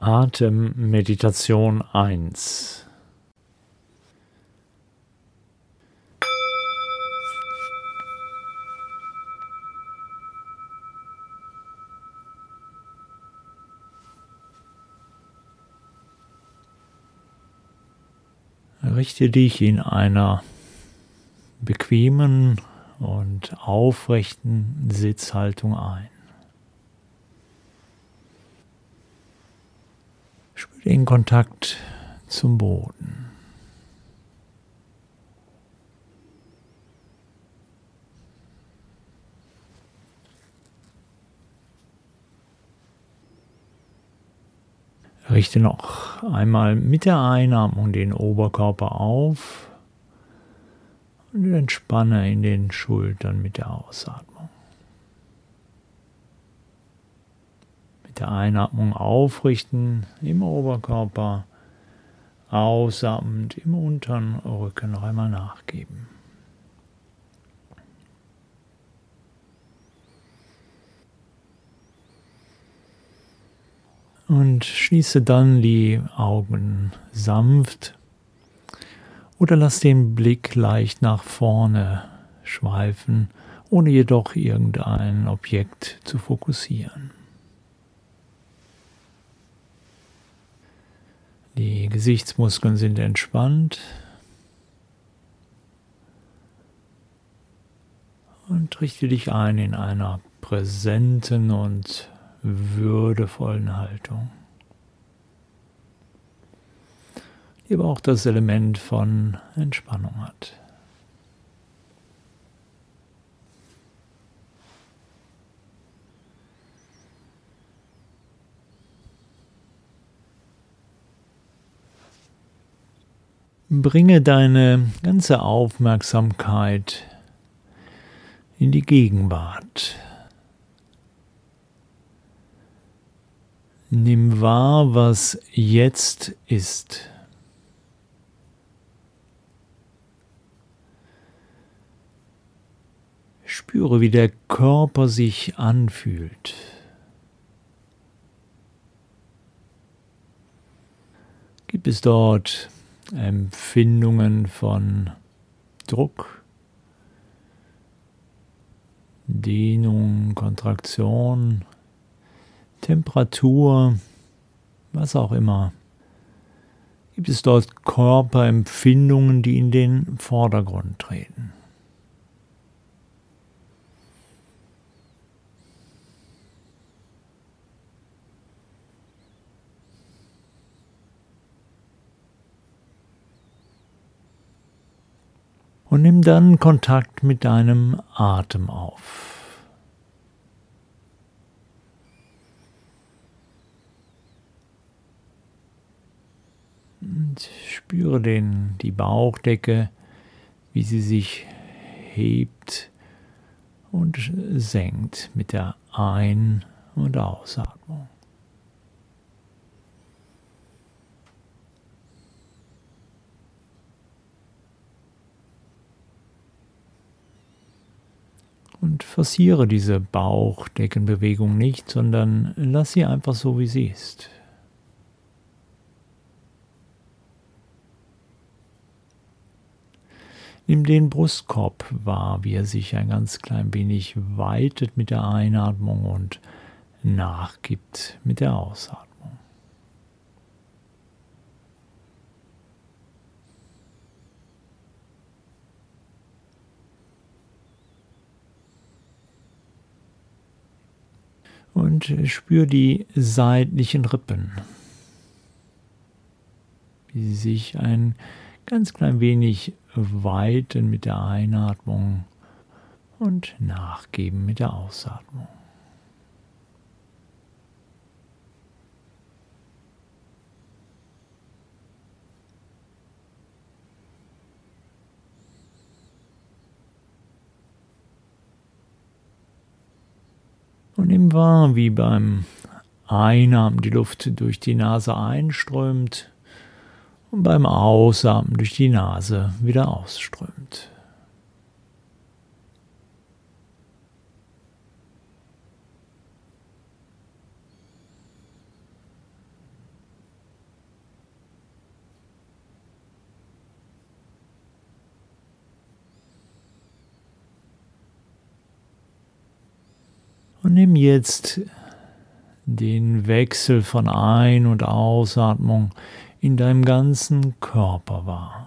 Atemmeditation 1. Richte dich in einer bequemen und aufrechten Sitzhaltung ein. Spür den Kontakt zum Boden. Richte noch einmal mit der Einatmung den Oberkörper auf und entspanne in den Schultern mit der Ausatmung. Mit der Einatmung aufrichten im Oberkörper, ausatmend im unteren Rücken noch einmal nachgeben. Und schließe dann die Augen sanft oder lass den Blick leicht nach vorne schweifen, ohne jedoch irgendein Objekt zu fokussieren. Die Gesichtsmuskeln sind entspannt und richte dich ein in einer präsenten und würdevollen Haltung, die aber auch das Element von Entspannung hat. Bringe deine ganze Aufmerksamkeit in die Gegenwart. Nimm wahr, was jetzt ist. Spüre, wie der Körper sich anfühlt. Gibt es dort Empfindungen von Druck, Dehnung, Kontraktion, Temperatur, was auch immer? Gibt es dort Körperempfindungen, die in den Vordergrund treten? Und nimm dann Kontakt mit deinem Atem auf. Und spüre die Bauchdecke, wie sie sich hebt und senkt mit der Ein- und Ausatmung. Und forciere diese Bauchdeckenbewegung nicht, sondern lass sie einfach so, wie sie ist. Nimm den Brustkorb wahr, wie er sich ein ganz klein wenig weitet mit der Einatmung und nachgibt mit der Ausatmung. Und spür die seitlichen Rippen, wie sie sich ein ganz klein wenig weiten mit der Einatmung und nachgeben mit der Ausatmung. Und nimm wahr, wie beim Einatmen die Luft durch die Nase einströmt und beim Ausatmen durch die Nase wieder ausströmt. Und nimm jetzt den Wechsel von Ein- und Ausatmung in deinem ganzen Körper wahr.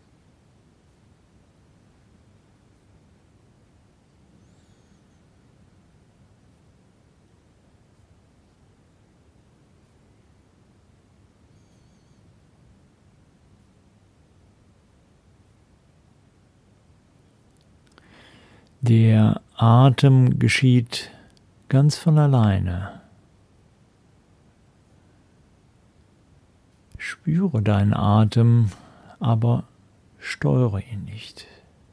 Der Atem geschieht ganz von alleine. Spüre deinen Atem, aber steuere ihn nicht.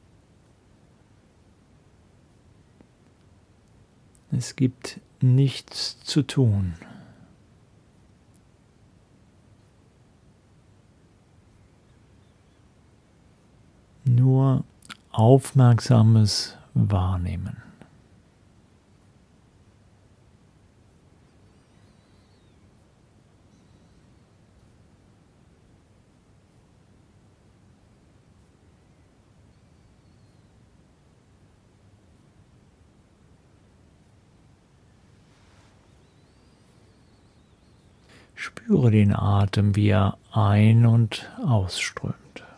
Es gibt nichts zu tun. Nur aufmerksames Wahrnehmen. Spüre den Atem, wie er ein- und ausströmt.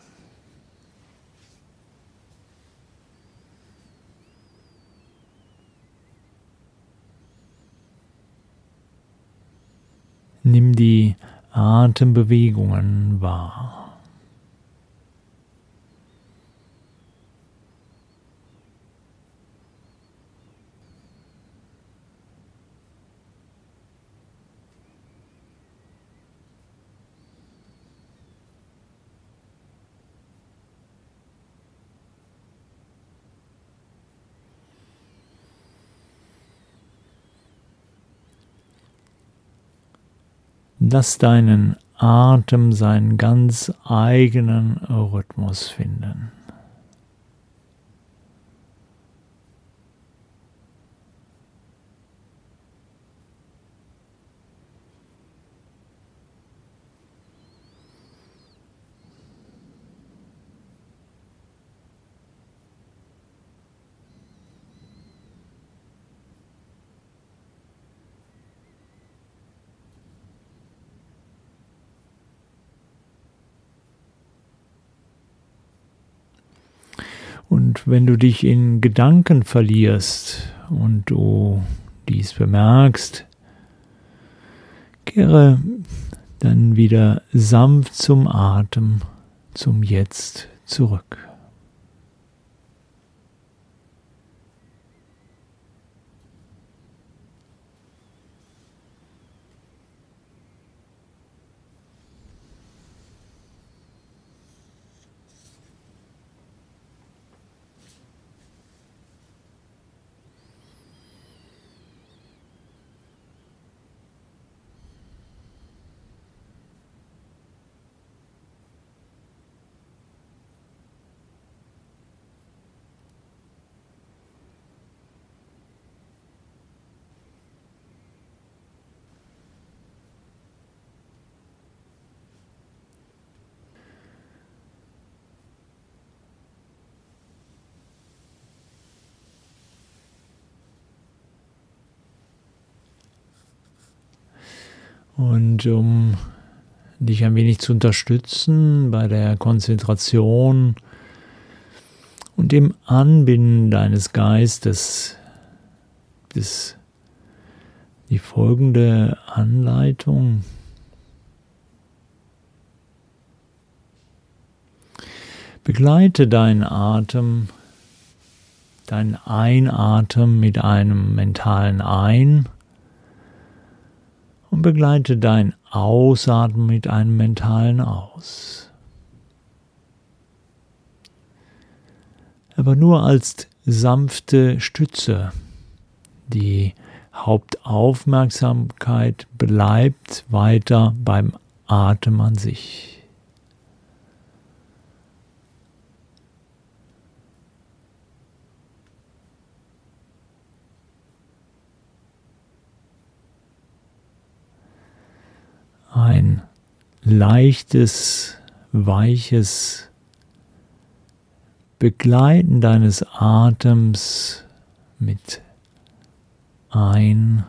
Nimm die Atembewegungen wahr. Lass deinen Atem seinen ganz eigenen Rhythmus finden. Und wenn du dich in Gedanken verlierst und du dies bemerkst, kehre dann wieder sanft zum Atem, zum Jetzt zurück. Und um dich ein wenig zu unterstützen bei der Konzentration und dem Anbinden deines Geistes, ist die folgende Anleitung. Begleite deinen Atem, dein Einatmen mit einem mentalen Ein und begleite dein Ausatmen mit einem mentalen Aus. Aber nur als sanfte Stütze. Die Hauptaufmerksamkeit bleibt weiter beim Atem an sich. Ein leichtes, weiches Begleiten deines Atems mit ein,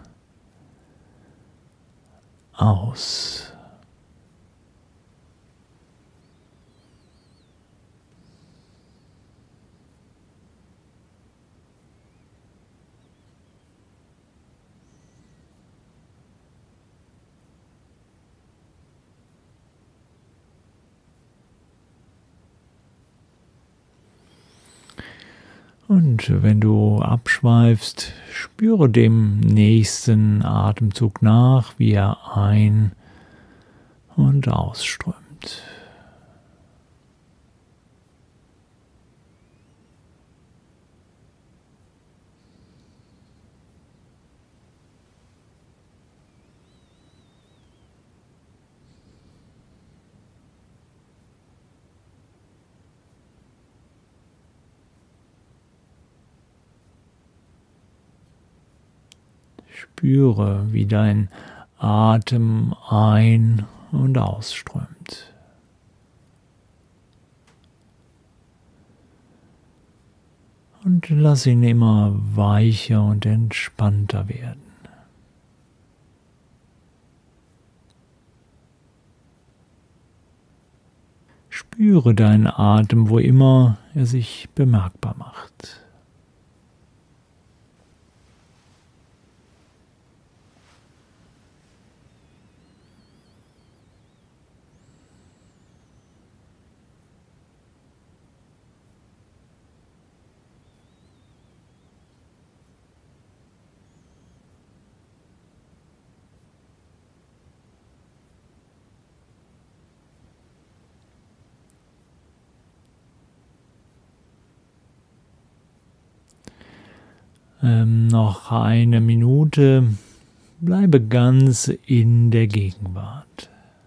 aus. Und wenn du abschweifst, spüre dem nächsten Atemzug nach, wie er ein- und ausströmt. Spüre, wie dein Atem ein- und ausströmt. Und lass ihn immer weicher und entspannter werden. Spüre deinen Atem, wo immer er sich bemerkbar macht. Noch eine Minute. Bleibe ganz in der Gegenwart.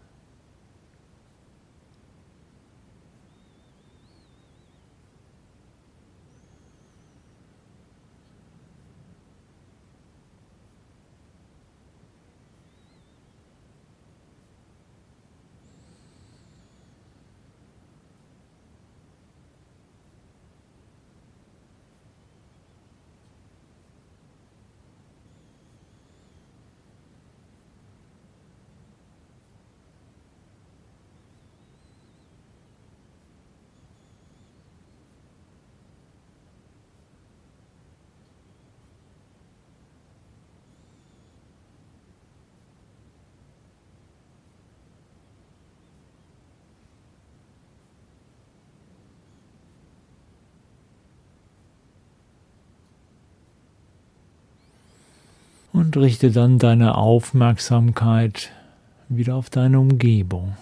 Und richte dann deine Aufmerksamkeit wieder auf deine Umgebung.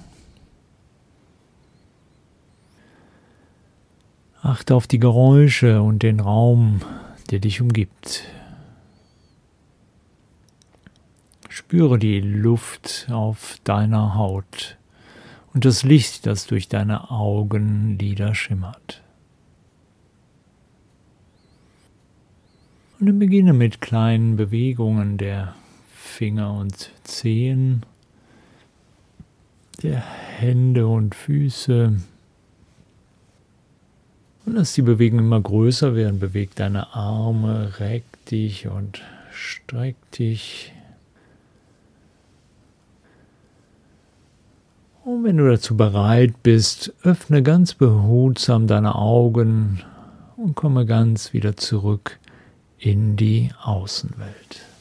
Achte auf die Geräusche und den Raum, der dich umgibt. Spüre die Luft auf deiner Haut und das Licht, das durch deine Augenlider schimmert. Und dann beginne mit kleinen Bewegungen der Finger und Zehen, der Hände und Füße. Und lass die Bewegung immer größer werden. Beweg deine Arme, reck dich und streck dich. Und wenn du dazu bereit bist, öffne ganz behutsam deine Augen und komme ganz wieder zurück in die Außenwelt.